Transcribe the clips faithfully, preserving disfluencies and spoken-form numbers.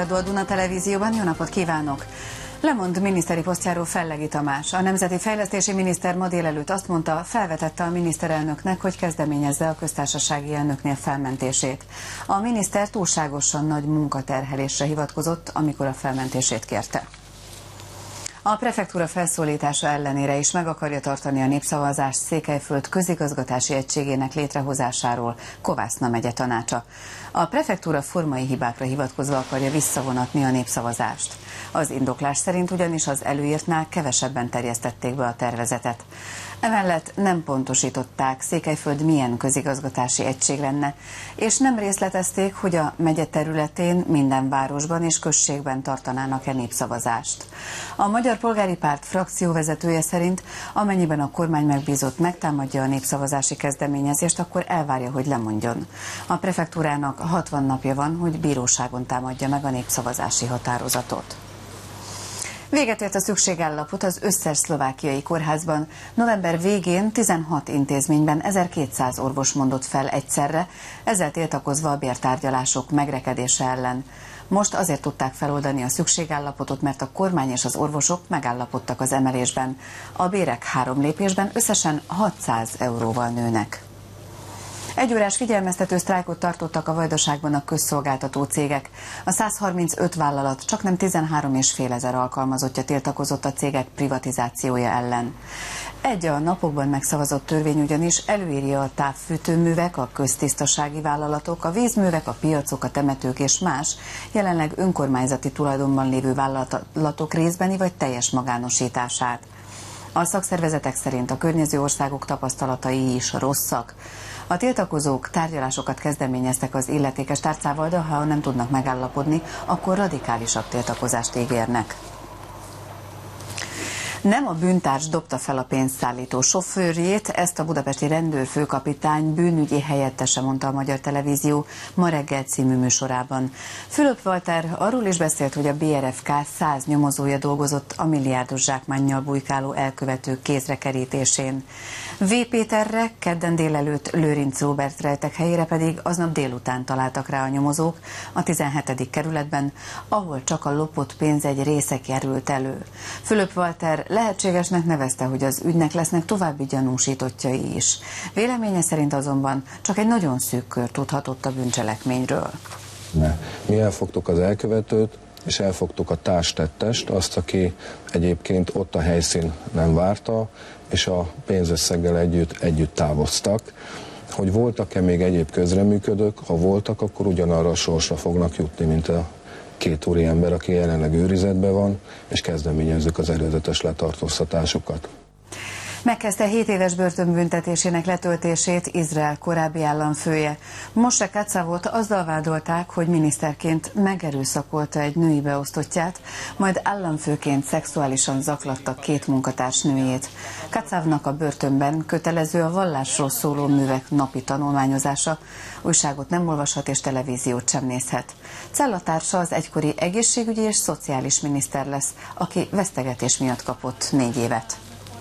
híradó a Duna Televízióban. Jó napot kívánok! Lemond miniszteri posztjáról Fellegi Tamás. A nemzeti fejlesztési miniszter ma délelőtt azt mondta, felvetette a miniszterelnöknek, hogy kezdeményezze a köztársasági elnöknél felmentését. A miniszter túlságosan nagy munkaterhelésre hivatkozott, amikor a felmentését kérte. A prefektúra felszólítása ellenére is meg akarja tartani a népszavazást Székelyföld közigazgatási egységének létrehozásáról Kovászna megye tanácsa. A prefektúra formai hibákra hivatkozva akarja visszavonatni a népszavazást. Az indoklás szerint ugyanis az előírtnál kevesebben terjesztették be a tervezetet. Emellett nem pontosították, Székelyföld milyen közigazgatási egység lenne, és nem részletezték, hogy a megye területén minden városban és községben tartanának-e népszavazást. A Magyar Polgári Párt frakcióvezetője szerint, amennyiben a kormány megbízott megtámadja a népszavazási kezdeményezést, akkor elvárja, hogy lemondjon. A prefektúrának hatvan napja van, hogy bíróságon támadja meg a népszavazási határozatot. Véget ért a szükségállapot az összes szlovákiai kórházban. November végén tizenhat intézményben ezerkétszáz orvos mondott fel egyszerre, ezzel tiltakozva a bértárgyalások megrekedése ellen. Most azért tudták feloldani a szükségállapotot, mert a kormány és az orvosok megállapodtak az emelésben. A bérek három lépésben összesen hatszáz euróval nőnek. Egy órás figyelmeztető sztrájkot tartottak a Vajdaságban a közszolgáltató cégek. A száz harmincöt vállalat csaknem tizenhárom és fél ezer alkalmazottja tiltakozott a cégek privatizációja ellen. Egy a napokban megszavazott törvény ugyanis előírja a távfűtőművek, a köztisztasági vállalatok, a vízművek, a piacok, a temetők és más, jelenleg önkormányzati tulajdonban lévő vállalatok részbeni vagy teljes magánosítását. A szakszervezetek szerint a környező országok tapasztalatai is rosszak. A tiltakozók tárgyalásokat kezdeményeztek az illetékes tárcával, de ha nem tudnak megállapodni, akkor radikálisabb tiltakozást ígérnek. Nem a bűntárs dobta fel a pénzszállító sofőrjét, ezt a budapesti rendőrfőkapitány bűnügyi helyettese, mondta a Magyar Televízió Ma reggel című műsorában. Fülöp Walter arról is beszélt, hogy a bé er ef ká száz nyomozója dolgozott a milliárdos zsákmánnyal bujkáló elkövetők kézrekerítésén. V. Péterre kedden délelőtt, Lőrinc Róbert rejtek helyére pedig aznap délután találtak rá a nyomozók a tizenhetedik kerületben, ahol csak a lopott pénz egy része került elő. Fülöp Walter lehetségesnek nevezte, hogy az ügynek lesznek további gyanúsítottjai is. Véleménye szerint azonban csak egy nagyon szűk kör tudhatott a bűncselekményről. Mi elfogtuk az elkövetőt, és elfogtuk a társtettest, azt, aki egyébként ott a helyszín nem várta, és a pénzösszeggel együtt, együtt távoztak. Hogy voltak-e még egyéb közreműködők, ha voltak, akkor ugyanarra a sorsra fognak jutni, mint a két úriember, aki jelenleg őrizetben van, és kezdeményezzük az előzetes letartóztatásukat. Megkezdte hét éves börtönbüntetésének letöltését Izrael korábbi államfője. Moshe Katzavot azzal vádolták, hogy miniszterként megerőszakolta egy női beosztottját, majd államfőként szexuálisan zaklatta két munkatárs nőjét. Katzavnak a börtönben kötelező a vallásról szóló művek napi tanulmányozása, újságot nem olvashat és televíziót sem nézhet. Cellatársa az egykori egészségügyi és szociális miniszter lesz, aki vesztegetés miatt kapott négy évet.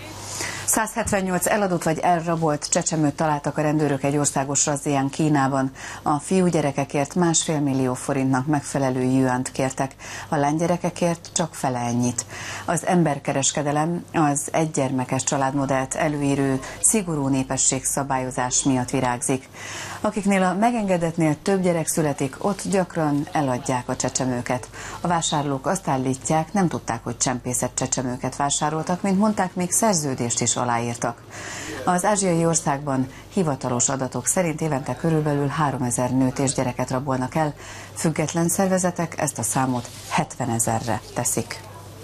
száz hetvennyolc eladott vagy elrabolt csecsemőt találtak a rendőrök egy országos razzián Kínában. A fiúgyerekekért másfél millió forintnak megfelelő juant kértek, a lánygyerekekért csak fele ennyit. Az emberkereskedelem az egygyermekes családmodellt előírő szigorú népességszabályozás miatt virágzik. Akiknél a megengedettnél több gyerek születik, ott gyakran eladják a csecsemőket. A vásárlók azt állítják, nem tudták, hogy csempészett csecsemőket vásároltak, mint mondták, még szerződést is aláírtak. Az ázsiai országban hivatalos adatok szerint évente körülbelül háromezer nőt és gyereket rabolnak el, független szervezetek ezt a számot hetvenezerre teszik.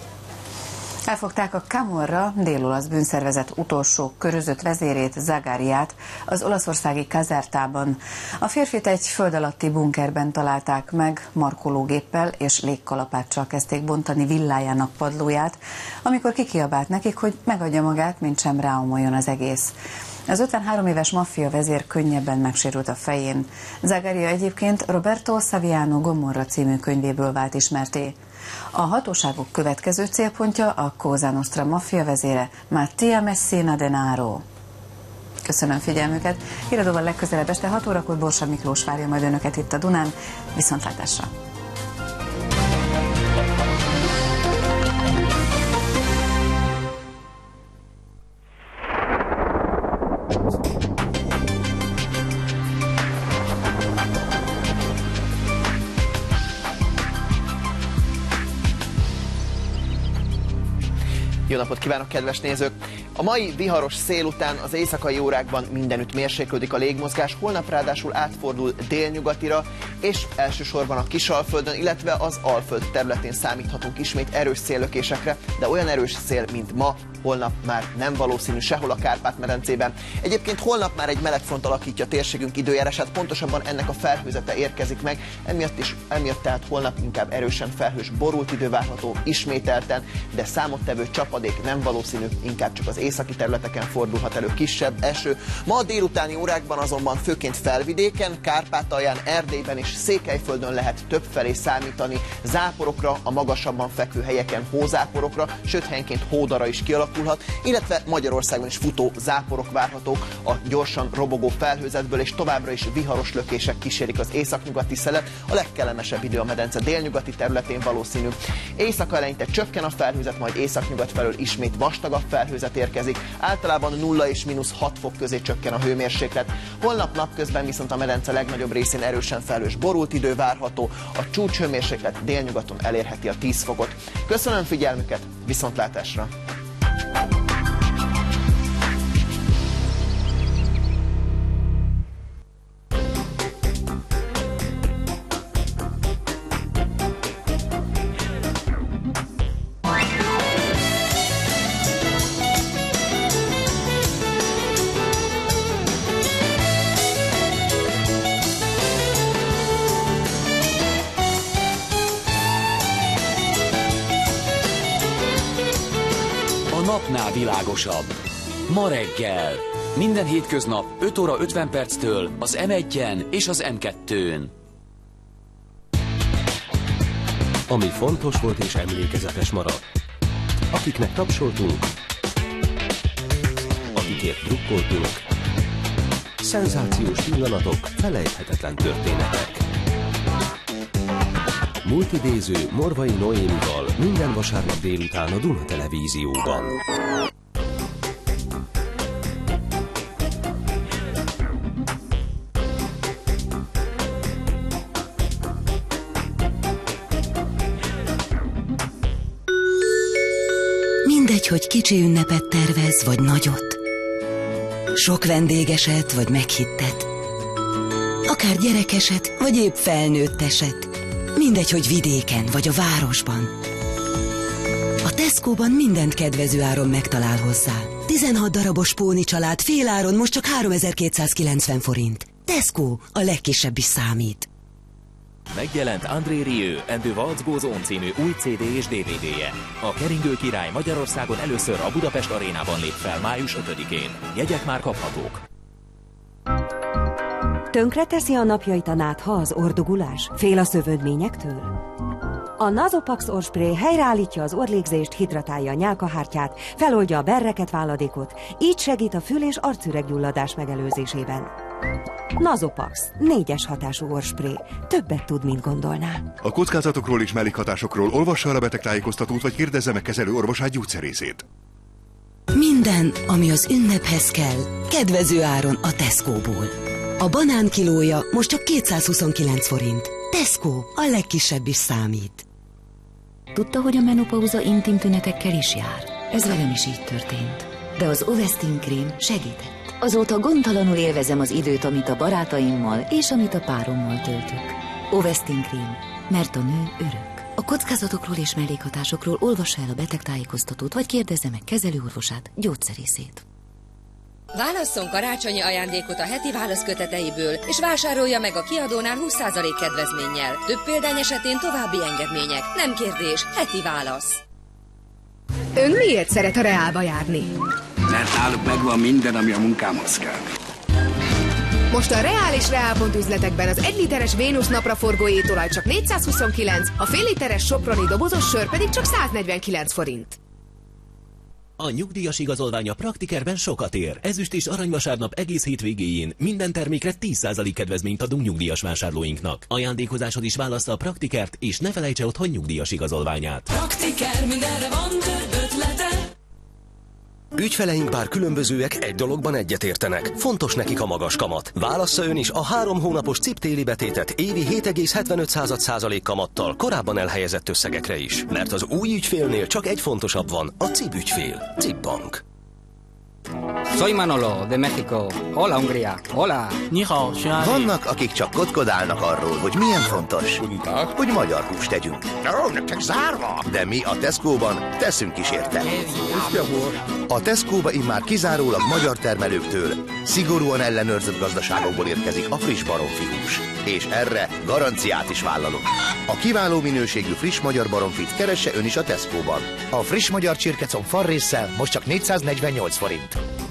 Elfogták a Camorra, dél-olasz bűnszervezet utolsó körözött vezérét, Zagariát, az olaszországi Casertában. A férfit egy föld alatti bunkerben találták meg, markológéppel és légkalapáccsal kezdték bontani villájának padlóját, amikor kikiabált nekik, hogy megadja magát, mint sem ráomoljon az egész. Az ötvenhárom éves maffia vezér könnyebben megsérült a fején. Zagaria egyébként Roberto Saviano Gomorra című könyvéből vált ismerté. A hatóságok következő célpontja a Cosa Nostra maffia vezére, Mattia Messina Denaro. Köszönöm figyelmüket. Híradóval legközelebb este hat órakor Borsa Miklós várja majd önöket itt a Dunán. Viszontlátásra! Jó napot kívánok, kedves nézők! A mai viharos szél után az éjszakai órákban mindenütt mérséklődik a légmozgás, holnap ráadásul átfordul délnyugatira, és elsősorban a Kisalföldön, illetve az Alföld területén számíthatunk ismét erős széllökésekre, de olyan erős szél, mint ma, holnap már nem valószínű sehol a Kárpát-medencében. Egyébként holnap már egy melegfront alakítja térségünk időjárását, pontosabban ennek a felhőzete érkezik meg, emiatt is, emiatt tehát holnap inkább erősen felhős, borult idő várható ismételten, de számottevő csapadék nem valószínű, inkább csak az északi területeken fordulhat elő kisebb eső. Ma a délutáni órákban azonban főként felvidéken, Kárpátalján, Erdélyben és Székelyföldön lehet többfelé számítani záporokra, a magasabban fekvő helyeken hózáporokra, sőt helyenként hódara is kialakulhat, illetve Magyarországon is futó záporok várhatók a gyorsan robogó felhőzetből, és továbbra is viharos lökések kísérik az északnyugati szelet, a legkellemesebb idő a medence délnyugati területén valószínű. Éjszaka eleinte csökken a felhőzet, majd északnyugat felől ismét vastagabb felhőzet érkezik, általában nulla és mínusz hat fok közé csökken a hőmérséklet. Holnap napközben viszont a medence legnagyobb részén erősen felhős, borult idő várható, a csúcshőmérséklet délnyugaton elérheti a tíz fokot. Köszönöm figyelmüket, viszontlátásra! Napnál világosabb. Ma reggel. Minden hétköznap öt óra ötven perctől az em egyen és az em kettőn. Ami fontos volt és emlékezetes maradt. Akiknek tapsoltunk, akikért drukkoltunk. Szenzációs pillanatok, felejthetetlen történetek. Multidéző Morvai Noémival minden vasárnap délután a Duna Televízióban. Mindegy, hogy kicsi ünnepet tervez, vagy nagyot. Sok vendégeset, vagy meghittet. Akár gyerekeset, vagy épp felnőtteset. Mindegy, hogy vidéken vagy a városban. A Tesco-ban mindent kedvező áron megtalál hozzá. tizenhat darabos póni család féláron most csak háromezer-kétszázkilencven forint. Tesco, a legkisebb is számít. Megjelent André Rieu and the Waltz Goes On című új cé dé és dé vé dé-je. A keringő király Magyarországon először a Budapest Arénában lép fel május ötödikén. Jegyek már kaphatók. Tönkre teszi a napjait a nátha az ordugulás? Fél a szövődményektől? A Nasopax orrspray helyreállítja az orrlégzést, hidratálja a nyálkahártyát, feloldja a berreket, váladékot, így segít a fül- és arcüreggyulladás megelőzésében. Nasopax, négyes hatású orrspray. Többet tud, mint gondolná. A kockázatokról és mellékhatásokról olvassa el a betegtájékoztatót, vagy kérdezze meg kezelő orvosát, gyógyszerészét. Minden, ami az ünnephez kell, kedvező áron a Tesco-ból. A banán kilója most csak kétszázhuszonkilenc forint. Tesco, a legkisebb is számít. Tudta, hogy a menopauza intim tünetekkel is jár? Ez velem is így történt. De az Ovestin krém segített. Azóta gondtalanul élvezem az időt, amit a barátaimmal és amit a párommal töltök. Ovestin krém, mert a nő örök. A kockázatokról és mellékhatásokról olvassa el a betegtájékoztatót, vagy kérdezze meg kezelőorvosát, gyógyszerészét. Válasszon karácsonyi ajándékot a heti válasz köteteiből, és vásárolja meg a kiadónál húsz százalék kedvezménnyel. Több példány esetén további engedmények. Nem kérdés, heti válasz. Ön miért szeret a Reálba járni? Mert náluk megvan minden, ami a munkámhoz kell. Most a Reál és Reál pont üzletekben az egy literes Vénusz napraforgó étolaj csak négyszázhuszonkilenc, a fél literes Soproni dobozos sör pedig csak száznegyvenkilenc forint. A nyugdíjas igazolványa Praktikerben sokat ér. Ezüst és aranyvasárnap egész hétvégéjén minden termékre tíz százalék kedvezményt adunk nyugdíjas vásárlóinknak. Ajándékozásod is válassza a Praktikert, és ne felejtse otthon nyugdíjas igazolványát. Praktiker, mindenre van több ötlete. Ügyfeleink bár különbözőek, egy dologban egyetértenek. Fontos nekik a magas kamat. Válassza ön is a három hónapos cip-téli betétet évi hét egész hetvenöt százalék kamattal korábban elhelyezett összegekre is. Mert az új ügyfélnél csak egy fontosabb van, a cip ügyfél. cip Bank. Soy Manolo, de México. Hola, Hungría. Hola. Ni hao, Vannak, akik csak kotkodálnak arról, hogy milyen fontos, hogy magyar húst tegyünk. Ó, nektek zárva! De mi a Tesco-ban teszünk is érte. A Tesco-ba immár kizárólag magyar termelőktől, szigorúan ellenőrzött gazdaságokból érkezik a friss baromfi hús. És erre garanciát is vállalunk. A kiváló minőségű friss magyar baromfit keresse ön is a Tesco-ban. A friss magyar csirkecomb farrésszel most csak négyszáznegyvennyolc forint.